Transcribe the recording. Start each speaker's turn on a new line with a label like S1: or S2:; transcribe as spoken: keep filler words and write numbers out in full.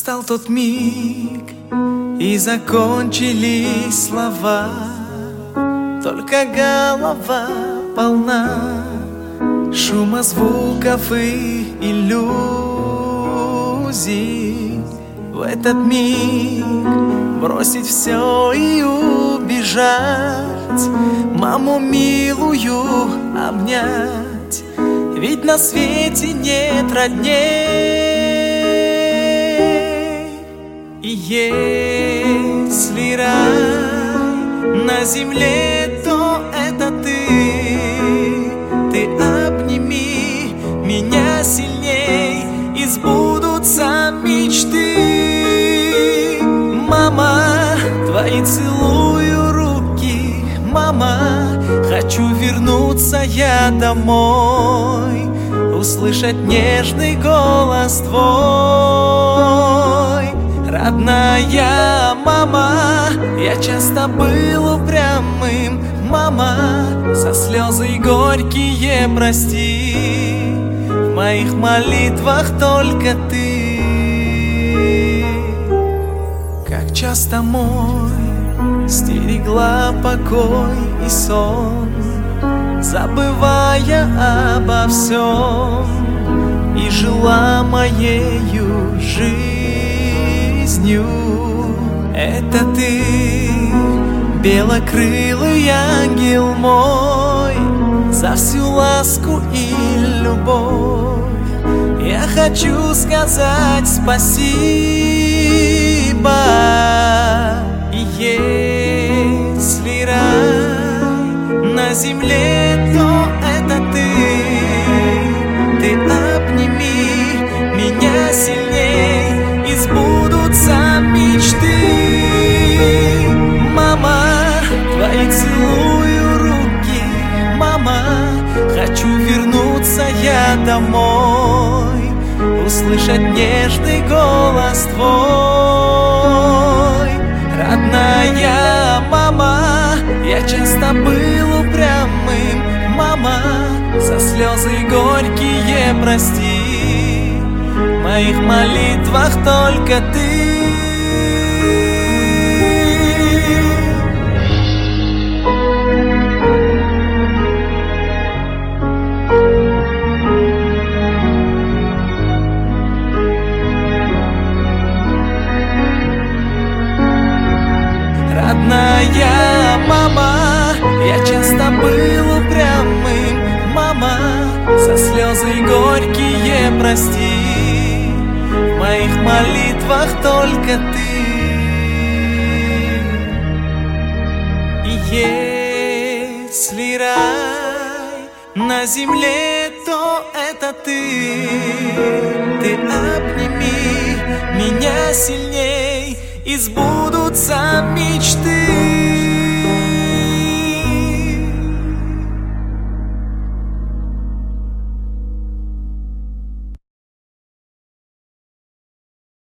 S1: Настал тот миг, и закончились слова. Только голова полна шума звуков и иллюзий. В этот миг бросить все и убежать, маму милую обнять, ведь на свете нет родней. И если рай на земле, то это ты. Ты обними меня сильней, и сбудутся мечты. Мама, твои целую руки. Мама, хочу вернуться я домой, услышать нежный голос твой. Родная мама, я часто был упрямым. Мама, за слезы горькие прости, в моих молитвах только ты. Как часто мой стерегла покой и сон, забывая обо всем, и жила моею жизнью. Это ты, белокрылый ангел мой, за всю ласку и любовь я хочу сказать спасибо. И если рай на земле, то это ты. Ты обними меня сильней, и сбудутся мечты. Мама, твои целую руки. Мама, хочу вернуться я домой, услышать нежный голос твой. Родная мама, я часто был упрямым. Мама, за слезы горькие прости, в моих молитвах только ты. Родная мама, я часто был упрямым. Мама, за слезы горькие прости, в моих молитвах только ты. И если рай на земле, то это ты. Ты обними меня сильней, и сбудутся мечты.